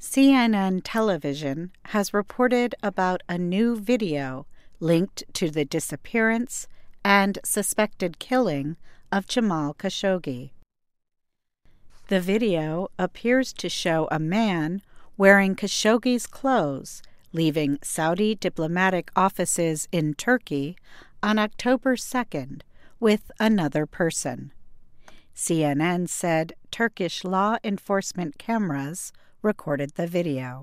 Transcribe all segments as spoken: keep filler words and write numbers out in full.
C N N television has reported about a new video linked to the disappearance and suspected killing of Jamal Khashoggi. The video appears to show a man wearing Khashoggi's clothes leaving Saudi diplomatic offices in Turkey on October second with another person. C N N said Turkish law enforcement cameras recorded the video.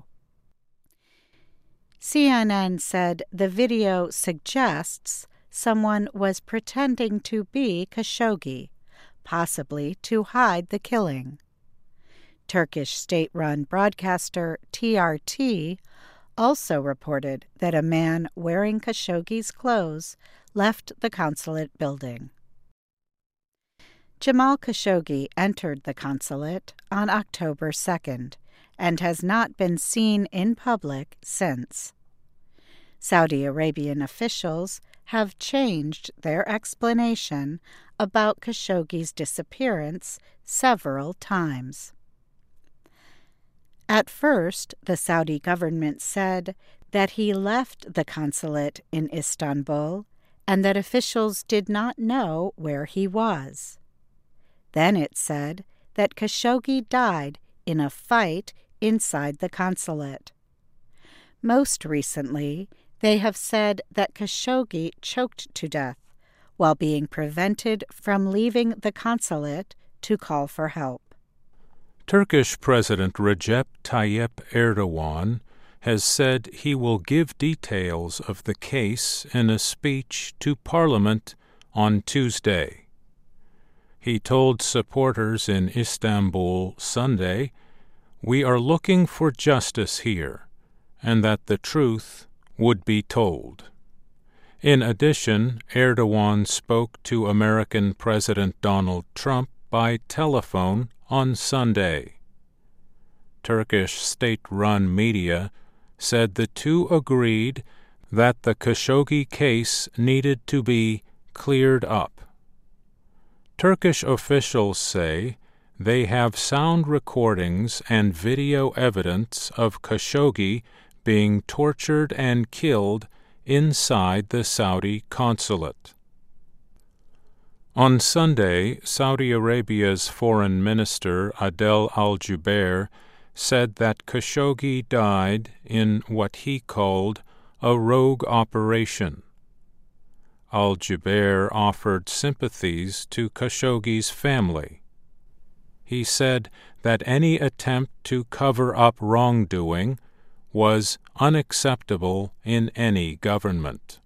C N N said the video suggests someone was pretending to be Khashoggi, possibly to hide the killing. Turkish state-run broadcaster T R T also reported that a man wearing Khashoggi's clothes left the consulate building. Jamal Khashoggi entered the consulate on October second and has not been seen in public since. Saudi Arabian officials have changed their explanation about Khashoggi's disappearance several times. At first, the Saudi government said that he left the consulate in Istanbul and that officials did not know where he was. Then it said that Khashoggi died in a fight inside the consulate. Most recently, they have said that Khashoggi choked to death while being prevented from leaving the consulate to call for help. Turkish President Recep Tayyip Erdogan has said he will give details of the case in a speech to Parliament on Tuesday. He told supporters in Istanbul Sunday, "We are looking for justice here, and that the truth would be told." In addition, Erdogan spoke to American President Donald Trump by telephone on Sunday. Turkish state-run media said the two agreed that the Khashoggi case needed to be cleared up. Turkish officials say they have sound recordings and video evidence of Khashoggi being tortured and killed inside the Saudi consulate. On Sunday, Saudi Arabia's Foreign Minister Adel al-Jubeir said that Khashoggi died in what he called a rogue operation. Al-Jubeir offered sympathies to Khashoggi's family. He said that any attempt to cover up wrongdoing was unacceptable in any government.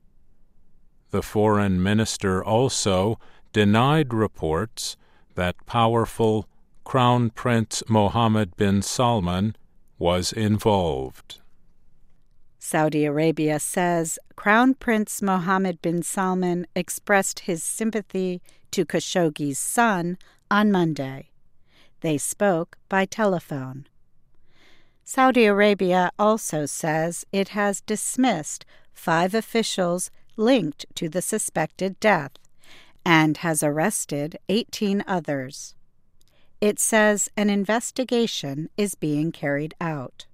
The foreign minister also denied reports that powerful Crown Prince Mohammed bin Salman was involved. Saudi Arabia says Crown Prince Mohammed bin Salman expressed his sympathy to Khashoggi's son on Monday. They spoke by telephone. Saudi Arabia also says it has dismissed five officials linked to the suspected death and has arrested eighteen others. It says an investigation is being carried out.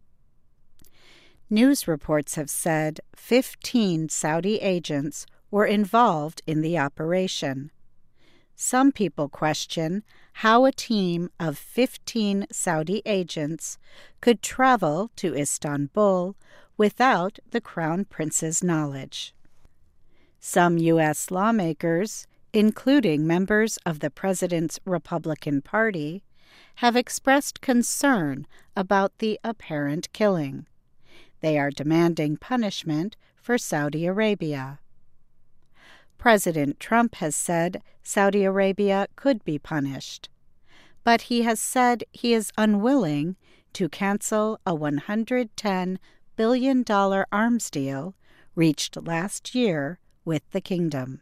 News reports have said fifteen Saudi agents were involved in the operation. Some people question how a team of fifteen Saudi agents could travel to Istanbul without the Crown Prince's knowledge. Some U S lawmakers, including members of the president's Republican Party, have expressed concern about the apparent killing. They are demanding punishment for Saudi Arabia. President Trump has said Saudi Arabia could be punished, but he has said he is unwilling to cancel a one hundred ten billion dollars arms deal reached last year with the kingdom.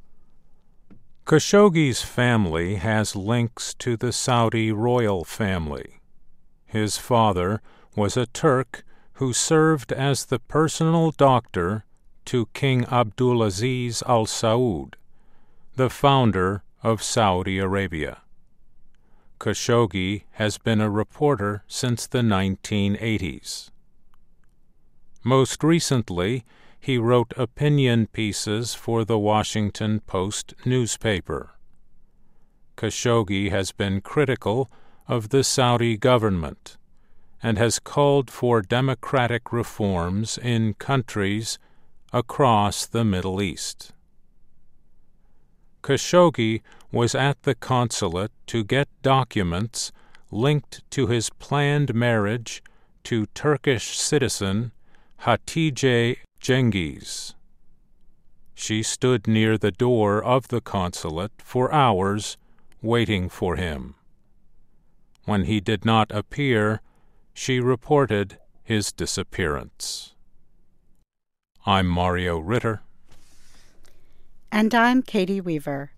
Khashoggi's family has links to the Saudi royal family. His father was a Turk who served as the personal doctor to King Abdulaziz Al Saud, the founder of Saudi Arabia. Khashoggi has been a reporter since the nineteen eighties. Most recently, he wrote opinion pieces for the Washington Post newspaper. Khashoggi has been critical of the Saudi government and has called for democratic reforms in countries across the Middle East. Khashoggi was at the consulate to get documents linked to his planned marriage to Turkish citizen Hatice Cengiz. She stood near the door of the consulate for hours, waiting for him. When he did not appear, she reported his disappearance. I'm Mario Ritter. And I'm Katie Weaver.